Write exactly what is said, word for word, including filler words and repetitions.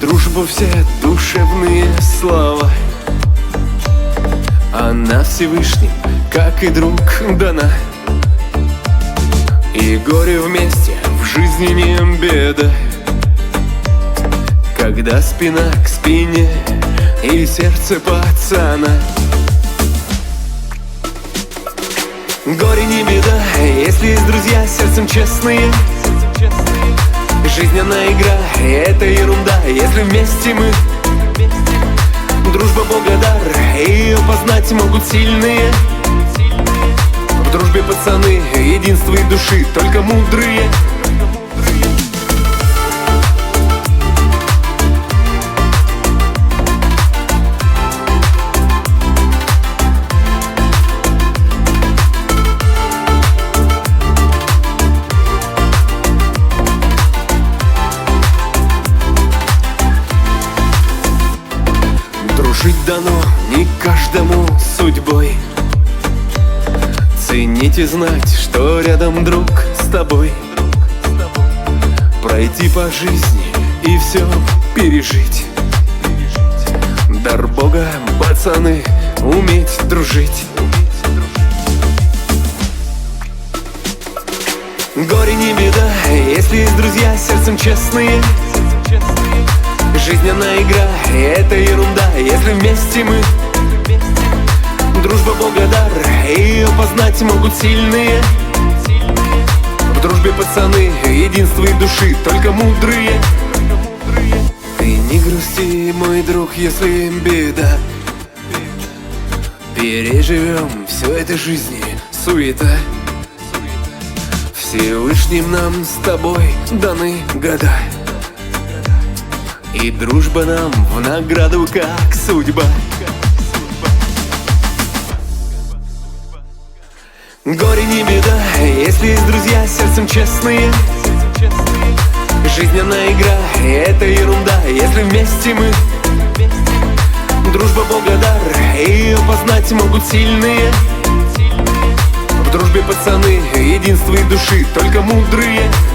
дружбу все душевные слова. Она Всевышним, как и друг, дана. И горе вместе в жизни не беда, когда спина к спине и сердце пацана. Горе не беда, если есть друзья сердцем честные. Жизненная игра, и это ерунда, если вместе мы. Дружба Бога дар, и ее познать могут сильные. В дружбе пацаны, единство и души, только мудрые. Жить дано не каждому судьбой. Ценить и знать, что рядом друг с тобой. Пройти по жизни и все пережить. Дар Бога, пацаны, уметь дружить. Горе не беда, если есть друзья сердцем честные. Жизненная игра, и это ерунда, если вместе мы. Дружба Бога дар, и ее познать могут сильные. В дружбе пацаны, единство и души, только мудрые. Ты не грусти, мой друг, если беда. Переживем все это жизни, суета. Всевышним нам с тобой даны года. И дружба нам в награду, как судьба. Горе не беда, если есть друзья сердцем честные. Жизненная игра, и это ерунда, если вместе мы. Дружба Бога дар, и ее познать могут сильные. В дружбе пацаны, единство и души, только мудрые.